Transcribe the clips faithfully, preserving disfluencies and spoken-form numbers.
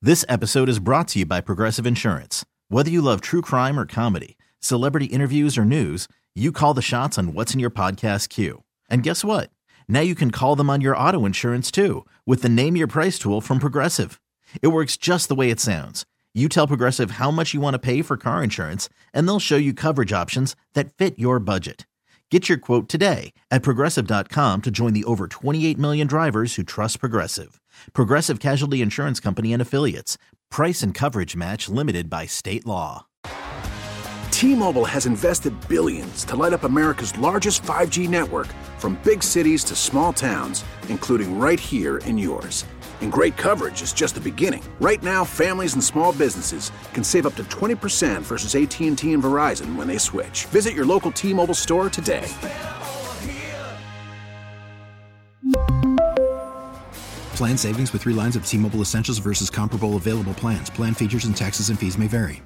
This episode is brought to you by Progressive Insurance. Whether you love true crime or comedy, celebrity interviews or news, you call the shots on what's in your podcast queue. And guess what? Now you can call them on your auto insurance too with the Name Your Price tool from Progressive. It works just the way it sounds. You tell Progressive how much you want to pay for car insurance, and they'll show you coverage options that fit your budget. Get your quote today at Progressive dot com to join the over twenty-eight million drivers who trust Progressive. Progressive Casualty Insurance Company and Affiliates. Price and coverage match limited by state law. T-Mobile has invested billions to light up America's largest five G network, from big cities to small towns, including right here in yours. And great coverage is just the beginning. Right now, families and small businesses can save up to twenty percent versus A T and T and Verizon when they switch. Visit your local T-Mobile store today. Plan savings with three lines of T-Mobile Essentials versus comparable available plans. Plan features and taxes and fees may vary.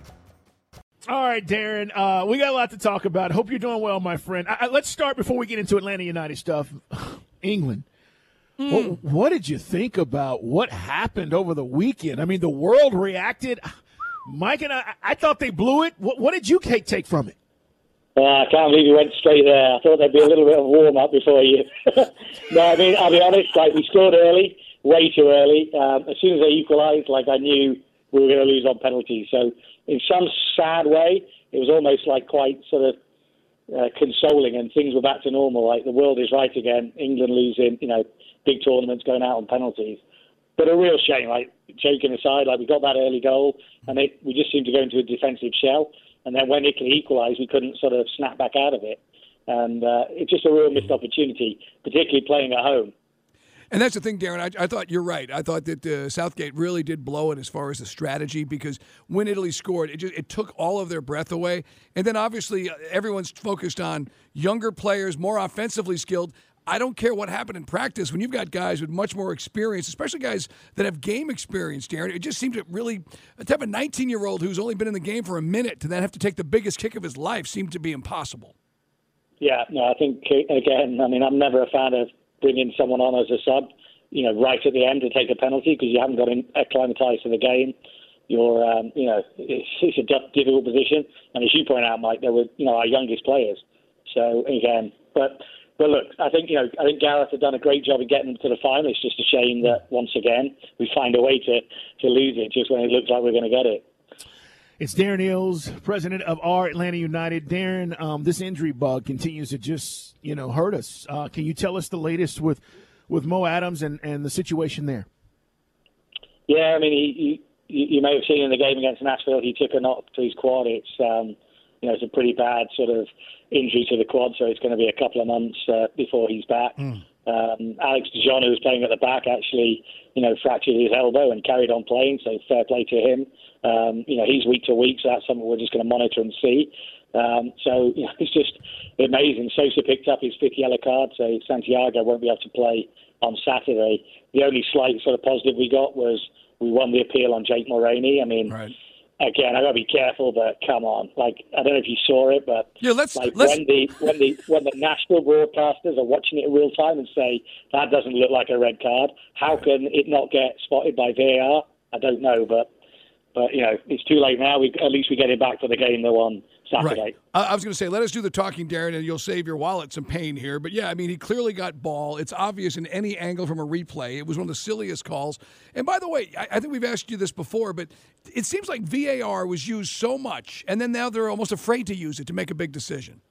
All right, Darren, uh, we got a lot to talk about. Hope you're doing well, my friend. I, I, let's start before we get into Atlanta United stuff. England. Mm. What, what did you think about what happened over the weekend? I mean, the world reacted. Mike and I, I thought they blew it. What, what did you take, take from it? Uh, I can't believe you went straight there. I thought there'd be a little bit of warm-up before you. No, I mean, I'll be honest, like, we scored early, way too early. Um, as soon as they equalised, like, I knew we were going to lose on penalties. So in some sad way, it was almost like quite sort of uh, consoling, and things were back to normal. Like, the world is right again. England losing, you know, big tournaments going out on penalties. But a real shame, like, joking aside, like, we got that early goal, and they, we just seemed to go into a defensive shell. And then when Italy equalised, we couldn't sort of snap back out of it. And uh, it's just a real missed opportunity, particularly playing at home. And that's the thing, Darren. I, I thought you're right. I thought that uh, Southgate really did blow it as far as the strategy, because when Italy scored, it just it took all of their breath away. And then obviously uh, everyone's focused on younger players, more offensively skilled. I don't care what happened in practice. When you've got guys with much more experience, especially guys that have game experience, Darren, it just seems to really to have a nineteen-year-old who's only been in the game for a minute to then have to take the biggest kick of his life seemed to be impossible. Yeah, no, I think, again, I mean, I'm never a fan of bringing someone on as a sub, you know, right at the end to take a penalty, because you haven't got acclimatized to the game. You're, um, you know, it's, it's a difficult position. And as you point out, Mike, they were, you know, our youngest players. So, again, but... But look, I think you know. I think Gareth had done a great job in getting them to the final. It's just a shame that once again we find a way to, to lose it just when it looks like we're going to get it. It's Darren Eales, president of our Atlanta United. Darren, um, this injury bug continues to just you know hurt us. Uh, can you tell us the latest with with Mo Adams and, and the situation there? Yeah, I mean, he, he, you may have seen in the game against Nashville, he took a knock to his quad. It's um, you know, it's a pretty bad sort of injury to the quad, so it's going to be a couple of months uh, before he's back. Mm. Um, Alex De Jong, who was playing at the back, actually, you know, fractured his elbow and carried on playing, so fair play to him. Um, you know, he's week to week, so that's something we're just going to monitor and see. Um, so, you know, it's just amazing. Sosa picked up his fifth yellow card, so Santiago won't be able to play on Saturday. The only slight sort of positive we got was we won the appeal on Jake Mulroney. I mean... Right. Again, I got to be careful, but come on! Like, I don't know if you saw it, but yeah, let's, like let's... when the when the when the national broadcasters are watching it in real time and say that doesn't look like a red card, how can it not get spotted by V A R? I don't know, but but you know, it's too late now. We at least we get it back for the game though on Saturday. Right. Uh, I was going to say, let us do the talking, Darren, and you'll save your wallet some pain here. But, yeah, I mean, he clearly got ball. It's obvious in any angle from a replay. It was one of the silliest calls. And, by the way, I, I think we've asked you this before, but it seems like V A R was used so much, and then now they're almost afraid to use it to make a big decision.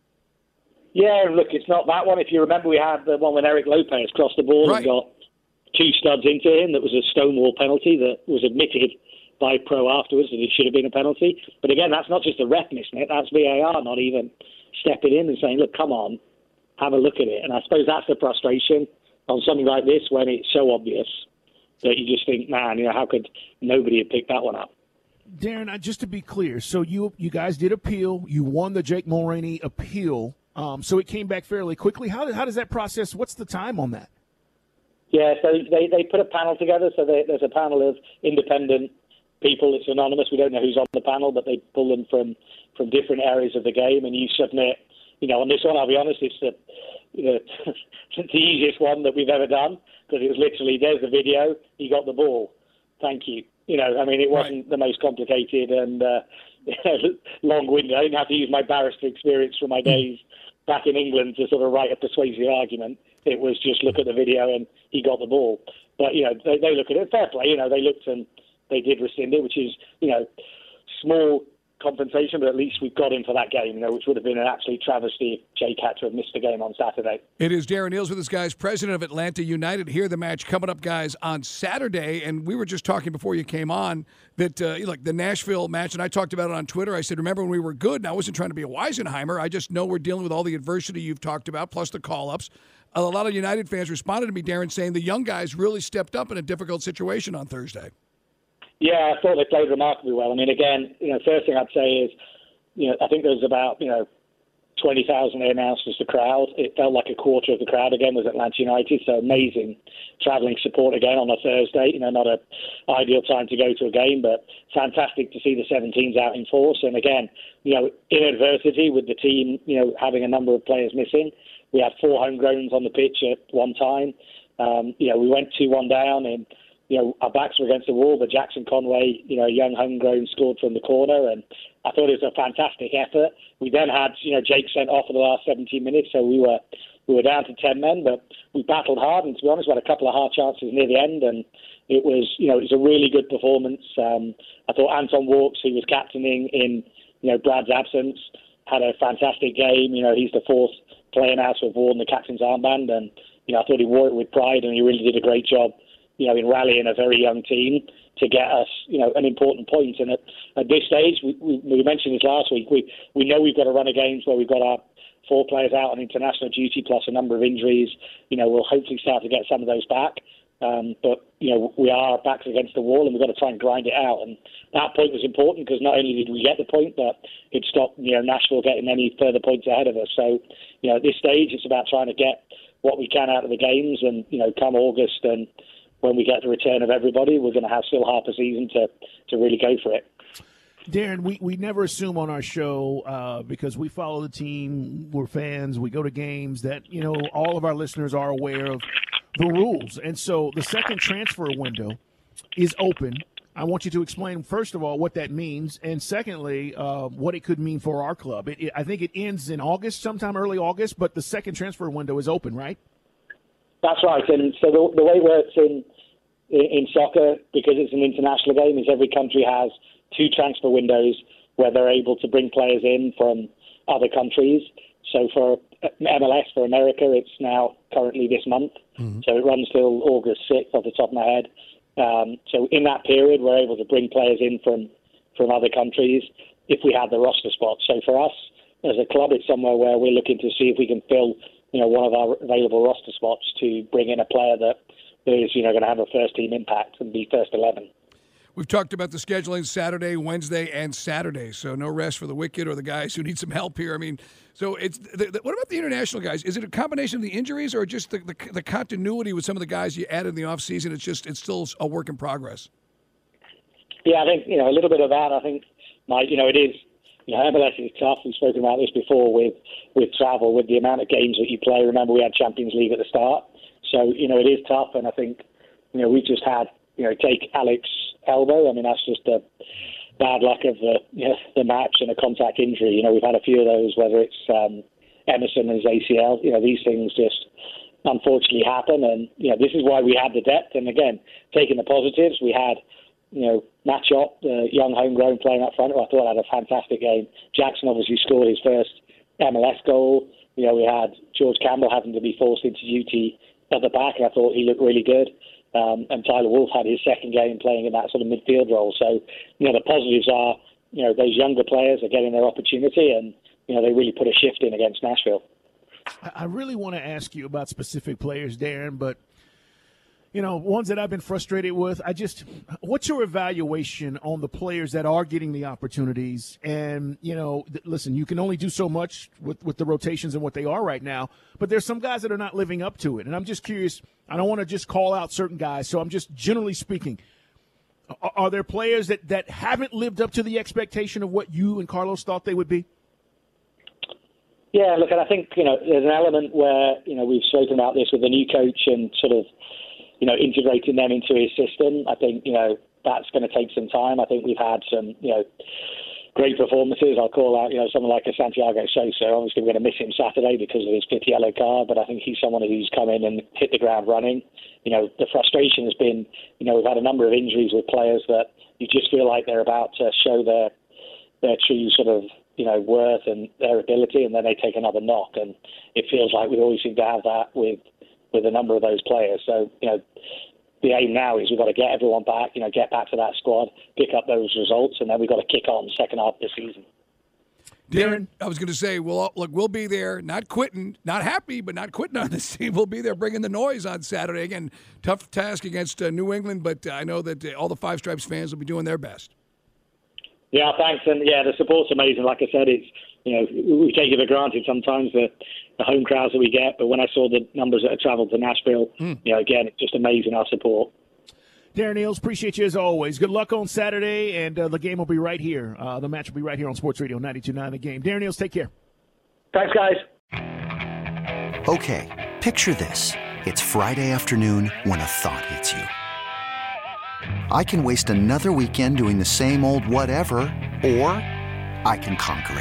Yeah, look, it's not that one. If you remember, we had the one when Eric Lopez crossed the ball right. and got two studs into him. That was a stonewall penalty that was admitted by Pro afterwards that it should have been a penalty. But again, that's not just the ref missing it, that's V A R not even stepping in and saying, look, come on, have a look at it. And I suppose that's the frustration on something like this when it's so obvious that you just think, man, you know, how could nobody have picked that one up? Darren, just to be clear, so you you guys did appeal, you won the Jake Mulroney appeal, um, so it came back fairly quickly. How, how does that process, what's the time on that? Yeah, so they, they put a panel together, so they, there's a panel of independent people. It's anonymous. We don't know who's on the panel, but they pull them from, from different areas of the game, and you submit, you know, on this one, I'll be honest, it's the, the, it's the easiest one that we've ever done, because it was literally, there's the video, you got the ball, thank you. You know, I mean, it wasn't right. the most complicated and uh, long-winded. I didn't have to use my barrister experience from my days back in England to sort of write a persuasive argument. It was just look at the video and he got the ball. But, you know, they, they look at it, fair play, you know, they looked and they did rescind it, which is, you know, small compensation, but at least we've got him for that game, you know, which would have been an absolute travesty if Jake had to have missed the game on Saturday. It is Darren Eales with us, guys, president of Atlanta United. Here, the match coming up, guys, on Saturday. And we were just talking before you came on that, uh, like, the Nashville match, and I talked about it on Twitter. I said, remember when we were good? And I wasn't trying to be a Weisenheimer. I just know we're dealing with all the adversity you've talked about, plus the call-ups. A lot of United fans responded to me, Darren, saying the young guys really stepped up in a difficult situation on Thursday. Yeah, I thought they played remarkably well. I mean, again, you know, first thing I'd say is, you know, I think there was about, you know, twenty thousand there announced as the crowd. It felt like a quarter of the crowd again was Atlanta United, so amazing travelling support again on a Thursday. You know, not a ideal time to go to a game, but fantastic to see the seventeens out in force. And again, you know, in adversity with the team, you know, having a number of players missing, we had four homegrowns on the pitch at one time. Um, you know, we went two one down and, you know, our backs were against the wall, but Jackson Conway, you know, a young homegrown, scored from the corner, and I thought it was a fantastic effort. We then had, you know, Jake sent off for the last seventeen minutes, so we were we were down to ten men, but we battled hard, and to be honest, we had a couple of hard chances near the end, and it was, you know, it was a really good performance. Um, I thought Anton Walks, who was captaining in, you know, Brad's absence, had a fantastic game. You know, he's the fourth player now to have worn the captain's armband, and, you know, I thought he wore it with pride, and he really did a great job, you know, in rallying a very young team to get us, you know, an important point. And at, at this stage, we, we, we mentioned this last week, we, we know we've got to run a games where we've got our four players out on international duty plus a number of injuries. You know, we'll hopefully start to get some of those back. Um, but, you know, we are backs against the wall and we've got to try and grind it out. And that point was important because not only did we get the point, but it stopped, you know, Nashville getting any further points ahead of us. So, you know, at this stage, it's about trying to get what we can out of the games. And, you know, come August and when we get the return of everybody, we're going to have still half a season to, to really go for it. Darren, we, we never assume on our show uh, because we follow the team, we're fans, we go to games, that, you know, all of our listeners are aware of the rules. And so the second transfer window is open. I want you to explain, first of all, what that means, and secondly, uh, what it could mean for our club. It, it, I think it ends in August, sometime early August, but the second transfer window is open, right? That's right. And so the, the way it works in, in in soccer, because it's an international game, is every country has two transfer windows where they're able to bring players in from other countries. So for M L S, for America, it's now currently this month. Mm-hmm. So it runs till August sixth off the top of my head. Um, so in that period, we're able to bring players in from, from other countries if we have the roster spots. So for us, as a club, it's somewhere where we're looking to see if we can fill, you know, one of our available roster spots to bring in a player that is, you know, going to have a first-team impact and be first eleven. We've talked about the scheduling Saturday, Wednesday, and Saturday, so no rest for the wicked or the guys who need some help here. I mean, so it's the, the, what about the international guys? Is it a combination of the injuries or just the, the, the continuity with some of the guys you added in the offseason? It's just it's still a work in progress. Yeah, I think, you know, a little bit of that. I think, Mike, you know, it is, you know, M L S is tough. We've spoken about this before with, with travel, with the amount of games that you play. Remember, we had Champions League at the start. So, you know, it is tough, and I think, you know, we just had, you know, take Alex elbow. I mean, that's just a bad luck of the, you know, the match and a contact injury. You know, we've had a few of those, whether it's um, Emerson and his A C L. You know, these things just unfortunately happen, and, you know, this is why we had the depth. And again, taking the positives, we had, you know, Matchop, the young homegrown, playing up front, who I thought had a fantastic game. Jackson obviously scored his first M L S goal. You know, we had George Campbell having to be forced into duty at the back, and I thought he looked really good. Um, and Tyler Wolff had his second game playing in that sort of midfield role. So, you know, the positives are, you know, those younger players are getting their opportunity, and, you know, they really put a shift in against Nashville. I really want to ask you about specific players, Darren, but, you know, ones that I've been frustrated with, I just, what's your evaluation on the players that are getting the opportunities? And, you know, th- listen, you can only do so much with, with the rotations and what they are right now, but there's some guys that are not living up to it. And I'm just curious, I don't want to just call out certain guys, so I'm just generally speaking, are, are there players that, that haven't lived up to the expectation of what you and Carlos thought they would be? Yeah, look, and I think, you know, there's an element where, you know, we've spoken about this with the new coach and sort of, you know, integrating them into his system. I think, you know, that's going to take some time. I think we've had some, you know, great performances. I'll call out, you know, someone like a Santiago Sosa. Obviously, we're going to miss him Saturday because of his fifth yellow card, but I think he's someone who's come in and hit the ground running. You know, the frustration has been, you know, we've had a number of injuries with players that you just feel like they're about to show their their true sort of, you know, worth and their ability, and then they take another knock. And it feels like we always seem to have that with with a number of those players. So, you know, the aim now is we've got to get everyone back, you know, get back to that squad, pick up those results, and then we've got to kick on the second half of the season. Darren, I was going to say, well, look, we'll be there, not quitting, not happy, but not quitting on this team. We'll be there bringing the noise on Saturday. Again, tough task against uh, New England, but uh, I know that uh, all the Five Stripes fans will be doing their best. Yeah, thanks. And, yeah, the support's amazing. Like I said, it's, you know, we take it for granted sometimes, the, the home crowds that we get. But when I saw the numbers that have travelled to Nashville, mm. you know, again, it's just amazing, our support. Darren Eales, appreciate you as always. Good luck on Saturday, and uh, the game will be right here. Uh, the match will be right here on Sports Radio ninety-two point nine The Game. Darren Eales, take care. Thanks, guys. Okay, picture this. It's Friday afternoon when a thought hits you. I can waste another weekend doing the same old whatever, or I can conquer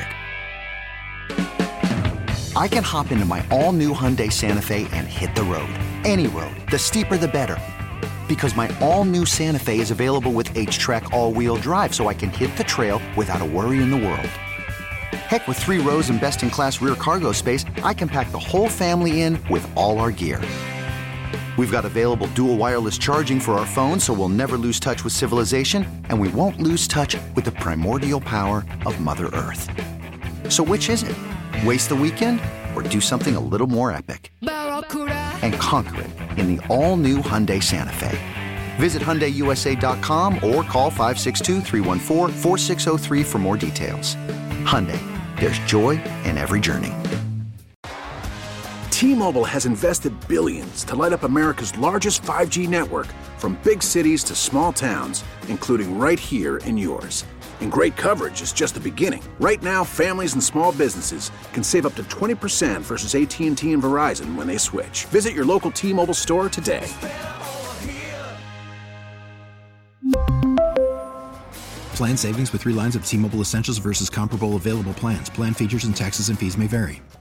it. I can hop into my all-new Hyundai Santa Fe and hit the road. Any road. The steeper, the better. Because my all-new Santa Fe is available with H-Track all-wheel drive, so I can hit the trail without a worry in the world. Heck, with three rows and best-in-class rear cargo space, I can pack the whole family in with all our gear. We've got available dual wireless charging for our phones, so we'll never lose touch with civilization, and we won't lose touch with the primordial power of Mother Earth. So which is it? Waste the weekend or do something a little more epic? And conquer it in the all-new Hyundai Santa Fe. Visit Hyundai U S A dot com or call five six two, three one four, four six zero three for more details. Hyundai, there's joy in every journey. T-Mobile has invested billions to light up America's largest five G network, from big cities to small towns, including right here in yours. And great coverage is just the beginning. Right now, families and small businesses can save up to twenty percent versus A T and T and Verizon when they switch. Visit your local T-Mobile store today. Plan savings with three lines of T-Mobile Essentials versus comparable available plans. Plan features and taxes and fees may vary.